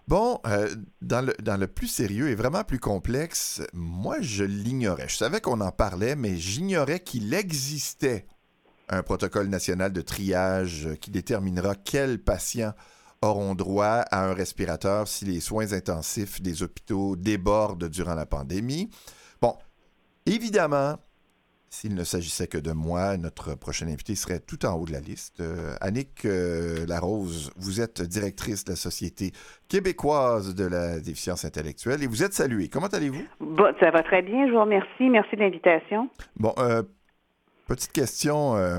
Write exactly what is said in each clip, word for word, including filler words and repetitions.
Bon, euh, dans, le, dans le plus sérieux et vraiment plus complexe, moi, je l'ignorais. Je savais qu'on en parlait, mais j'ignorais qu'il existait un protocole national de triage qui déterminera quels patients auront droit à un respirateur si les soins intensifs des hôpitaux débordent durant la pandémie. Bon, évidemment, s'il ne s'agissait que de moi, notre prochain invité serait tout en haut de la liste. Euh, Annick euh, Larose, vous êtes directrice de la Société québécoise de la déficience intellectuelle et vous êtes saluée. Comment allez-vous? Bon, ça va très bien, je vous remercie. Merci de l'invitation. Bon, euh, petite question euh,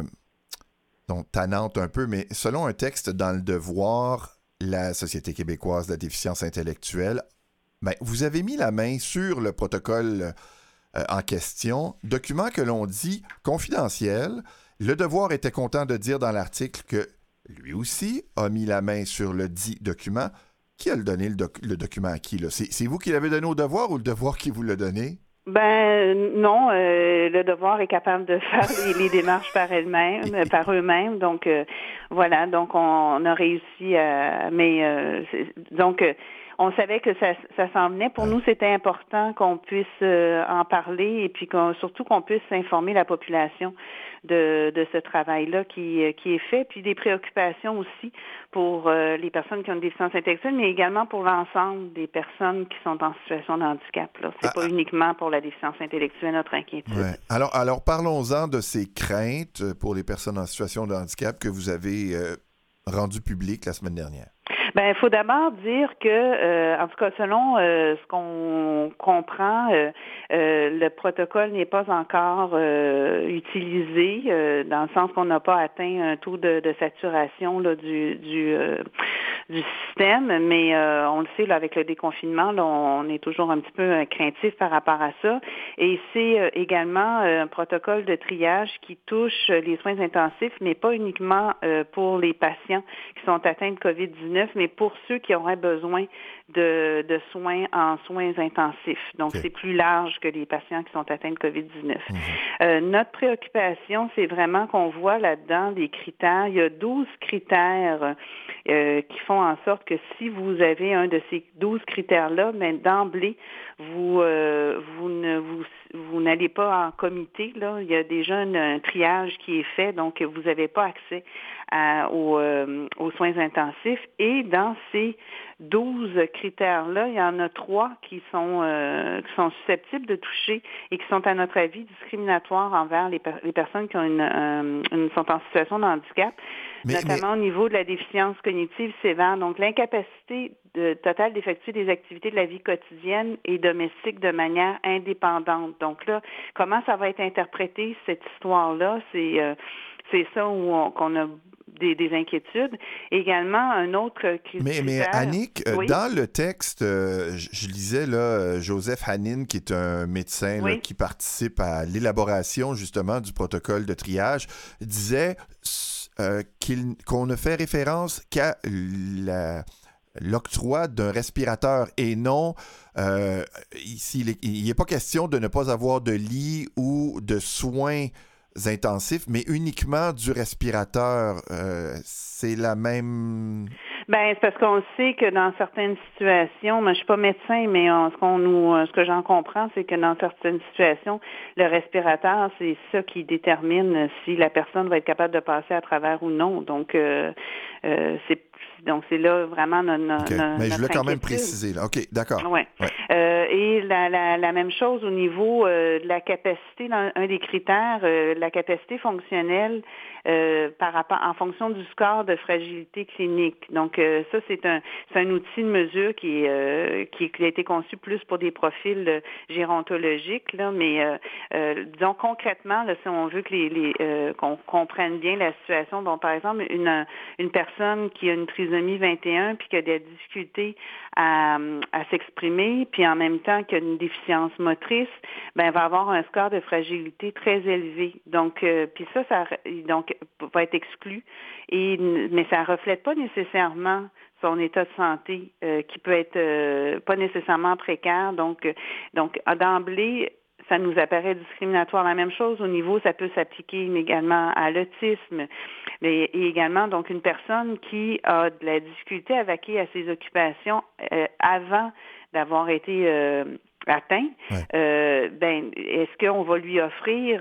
donc tannante un peu, mais selon un texte dans Le Devoir, la Société québécoise de la déficience intellectuelle, ben, vous avez mis la main sur le protocole euh, en question, document que l'on dit confidentiel. Le Devoir était content de dire dans l'article que lui aussi a mis la main sur le dit document. Qui a donné le, doc- le document à qui? Là? C'est, c'est vous qui l'avez donné au Devoir ou le Devoir qui vous l'a donné? Ben non, euh, le devoir est capable de faire les, les démarches par elle-même, euh, par eux-mêmes. Donc euh, voilà, donc on, on a réussi à. Mais euh, c'est- donc euh, on savait que ça, ça s'en venait. Pour Ouais. nous, c'était important qu'on puisse euh, en parler et puis qu'on, surtout qu'on puisse informer la population de, de ce travail-là qui, qui est fait, puis des préoccupations aussi pour euh, les personnes qui ont une déficience intellectuelle, mais également pour l'ensemble des personnes qui sont en situation de handicap. Là. C'est Ah, pas ah, uniquement pour la déficience intellectuelle notre inquiétude. ouais. Alors, alors parlons-en de ces craintes pour les personnes en situation de handicap que vous avez euh, rendues publiques la semaine dernière. Ben, il faut d'abord dire que, euh, en tout cas, selon euh, ce qu'on comprend, euh, euh, le protocole n'est pas encore euh, utilisé, euh, dans le sens qu'on n'a pas atteint un taux de, de saturation là, du du, euh, du système, mais euh, on le sait, là, avec le déconfinement, là, on est toujours un petit peu euh, craintif par rapport à ça. Et c'est euh, également euh, un protocole de triage qui touche euh, les soins intensifs, mais pas uniquement euh, pour les patients qui sont atteints de covid dix-neuf, mais pour ceux qui auraient besoin de, de soins en soins intensifs. Donc, OK. c'est plus large que les patients qui sont atteints de covid dix-neuf. Mhm. Euh, notre préoccupation, c'est vraiment qu'on voit là-dedans des critères. Il y a douze critères euh, qui font en sorte que si vous avez un de ces douze critères-là, ben, d'emblée, vous, euh, vous ne vous, vous n'allez pas en comité. Là. Il y a déjà un, un triage qui est fait, donc vous n'avez pas accès à, aux, euh, aux soins intensifs. Et dans ces douze critères-là, il y en a trois qui sont, euh, qui sont susceptibles de toucher et qui sont, à notre avis, discriminatoires envers les, per- les personnes qui ont une, euh, une, sont en situation de handicap, Mais, mais notamment au niveau de la déficience cognitive sévère. Donc, l'incapacité de, totale d'effectuer des activités de la vie quotidienne et domestique de manière indépendante. Donc là, comment ça va être interprété, cette histoire-là? C'est, euh, c'est ça où on, qu'on a des, des inquiétudes. Également, un autre Mais, mais critère. Annick, euh, Oui, dans le texte, euh, je, je lisais là, euh, Joseph Hanin, qui est un médecin là, oui. qui participe à l'élaboration justement du protocole de triage, disait euh, qu'il, qu'on ne fait référence qu'à la, l'octroi d'un respirateur et non, euh, ici, il n'est pas question de ne pas avoir de lit ou de soins intensifs, mais uniquement du respirateur. Euh, c'est la même... Ben, c'est parce qu'on sait que dans certaines situations, moi je suis pas médecin, mais on- ce qu'on nous, ce que j'en comprends, c'est que dans certaines situations, le respirateur, c'est ça qui détermine si la personne va être capable de passer à travers ou non. Donc, euh, euh, c'est donc c'est là vraiment notre, OK. notre, Mais je voulais notre quand même inquiétude. préciser. Là. OK, d'accord. Ouais. Ouais. Euh, et la, la, la même chose au niveau euh, de la capacité, dans un des critères, euh, la capacité fonctionnelle euh, par rapport en fonction du score de fragilité clinique. Donc euh, ça, c'est un c'est un outil de mesure qui, euh, qui, qui a été conçu plus pour des profils euh, gérontologiques, là, mais euh, euh, disons concrètement, là, si on veut que les, les euh, qu'on comprenne bien la situation, bon, par exemple, une, une personne qui a une trisomie vingt et un puis qui a des difficultés à, à s'exprimer, puis en même temps qu'il y a une déficience motrice, ben va avoir un score de fragilité très élevé. Donc, euh, puis ça, ça donc va être exclu. Et mais ça reflète pas nécessairement son état de santé, euh, qui peut être euh, pas nécessairement précaire. Donc, euh, donc d'emblée, ça nous apparaît discriminatoire. La même chose au niveau, ça peut s'appliquer également à l'autisme, mais et également donc une personne qui a de la difficulté à vaquer à ses occupations euh, avant d'avoir été euh, atteint. Ouais. Euh, ben, est-ce qu'on va lui offrir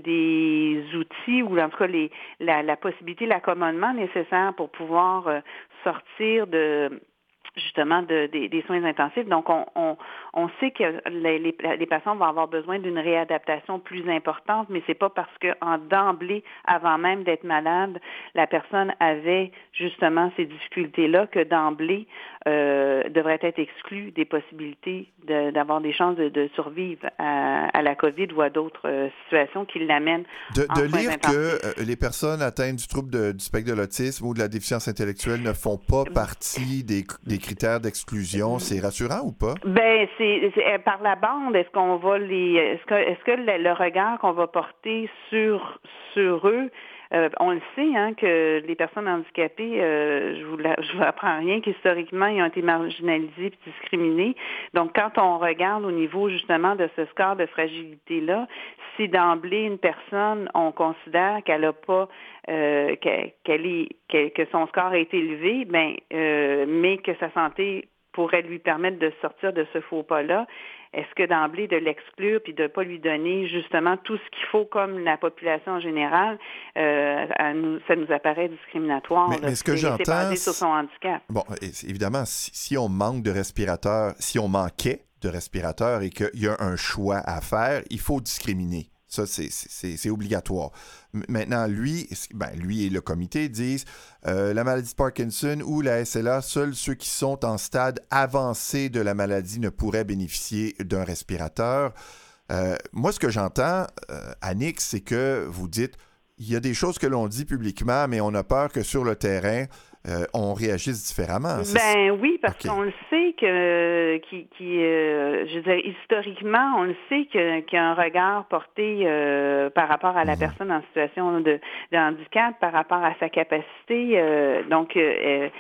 des outils ou en tout cas les, la, la possibilité, l'accommodement nécessaire pour pouvoir euh, sortir de justement de, des, des soins intensifs. Donc, on, on, on sait que les, les, les patients vont avoir besoin d'une réadaptation plus importante, mais c'est pas parce qu'en d'emblée, avant même d'être malade, la personne avait justement ces difficultés-là que d'emblée euh, devrait être exclue des possibilités de, d'avoir des chances de, de survivre à, à la COVID ou à d'autres euh, situations qui l'amènent De, en de soins lire intensifs. que euh, les personnes atteintes du trouble de, du spectre de l'autisme ou de la déficience intellectuelle ne font pas partie des, des critères d'exclusion, c'est rassurant ou pas? Ben, c'est, c'est par la bande. Est-ce qu'on va les, est-ce que, est-ce que le, le regard qu'on va porter sur sur eux, euh, on le sait, hein, que les personnes handicapées, euh, je vous la, je vous apprends rien, qu'historiquement ils ont été marginalisés et discriminés. Donc, quand on regarde au niveau justement de ce score de fragilité là, si d'emblée une personne, on considère qu'elle n'a pas euh, qu'elle, qu'elle est, qu'elle, que son score a été élevé, ben, euh, mais que sa santé pourrait lui permettre de sortir de ce faux pas-là, est-ce que d'emblée de l'exclure puis de ne pas lui donner justement tout ce qu'il faut comme la population en général, euh, à nous, ça nous apparaît discriminatoire. Mais, là, mais ce que c'est, j'entends, c'est basé sur son handicap. Bon, évidemment, si, si on manque de respirateurs, si on manquait de respirateurs et qu'il y a un choix à faire, il faut discriminer. Ça, c'est, c'est, c'est obligatoire. Maintenant, lui, ben, lui et le comité disent euh, la maladie de Parkinson ou la S L A, seuls ceux qui sont en stade avancé de la maladie ne pourraient bénéficier d'un respirateur. Euh, moi, ce que j'entends, euh, Annick, c'est que vous dites il y a des choses que l'on dit publiquement, mais on a peur que sur le terrain, euh, on réagisse différemment. C'est... Ben oui, parce okay. qu'on le sait que, qui, qui, euh, je veux dire, historiquement, on le sait que, qu'il y a un regard porté euh, par rapport à la mm-hmm. personne en situation de, de handicap, par rapport à sa capacité. Euh, donc, euh,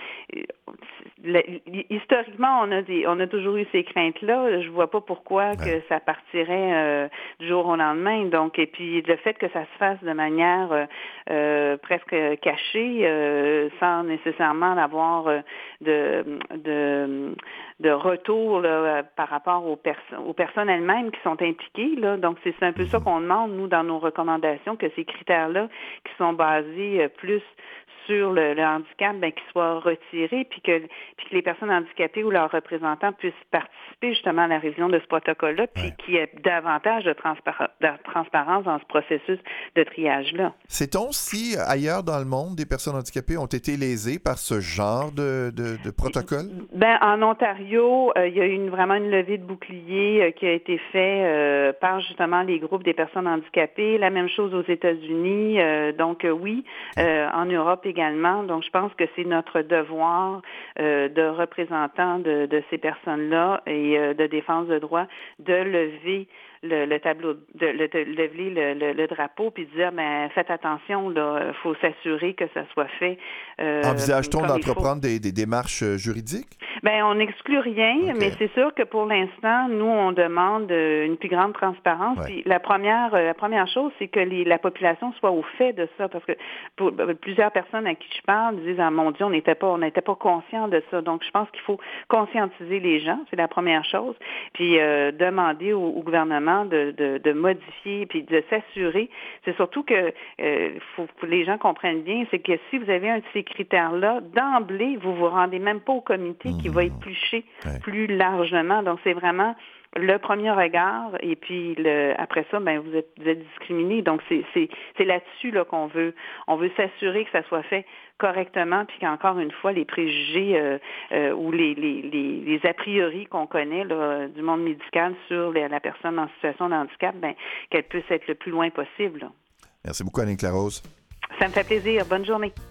le, historiquement, on a des, on a toujours eu ces craintes-là. Je vois pas pourquoi ouais. que ça partirait euh, du jour au lendemain. Donc, et puis le fait que ça se fasse de manière euh, euh, presque cachée, euh, sans nécessairement avoir euh, de, de, de retour là, par rapport aux, pers- aux personnes elles-mêmes qui sont impliquées. Là. Donc, c'est, c'est un peu ça qu'on demande, nous, dans nos recommandations, que ces critères-là, qui sont basés euh, plus sur le, le handicap, ben, qu'ils soient retirés, puis que, puis que les personnes handicapées ou leurs représentants puissent participer justement à la révision de ce protocole-là, puis ouais. qu'il y ait davantage de, transpar- de transparence dans ce processus de triage-là. Sait-on si ailleurs dans le monde, des personnes handicapées ont été lésées par ce genre de, de, de protocole? Ben, en Ontario, euh, il y a eu une, vraiment une levée de bouclier euh, qui a été faite euh, par justement les groupes des personnes handicapées. La même chose aux États-Unis. Euh, donc euh, oui, euh, en Europe également. Donc je pense que c'est notre devoir euh, de représentants de, de ces personnes-là et euh, de défense de droits de lever le, le tableau, de, de, de lever le, le, le drapeau puis de dire, ben faites attention, là, faut s'assurer que ça soit fait. Euh, Envisage-t-on d'entreprendre des, des démarches juridiques? Ben on n'exclut rien, okay. mais c'est sûr que pour l'instant, nous on demande une plus grande transparence. Ouais. Puis la première, la première chose, c'est que les, la population soit au fait de ça, parce que pour, plusieurs personnes à qui je parle disent, ah mon Dieu, on n'était pas, on n'était pas conscient de ça. Donc je pense qu'il faut conscientiser les gens, c'est la première chose. Puis euh, demander au, au gouvernement De, de, de modifier puis de s'assurer. C'est surtout que euh, faut que les gens comprennent bien, c'est que si vous avez un de ces critères-là, d'emblée, vous vous rendez même pas au comité mmh. qui va éplucher ouais. plus largement. Donc, c'est vraiment le premier regard et puis le, après ça, ben vous êtes, vous êtes discriminé. Donc, c'est, c'est, c'est là-dessus là, qu'on veut, on veut s'assurer que ça soit fait correctement, puis qu'encore une fois, les préjugés euh, euh, ou les, les, les, les a priori qu'on connaît là, du monde médical sur les, la personne en situation de handicap, ben, qu'elle puisse être le plus loin possible. Là. Merci beaucoup, Annick Larose. Ça me fait plaisir. Bonne journée.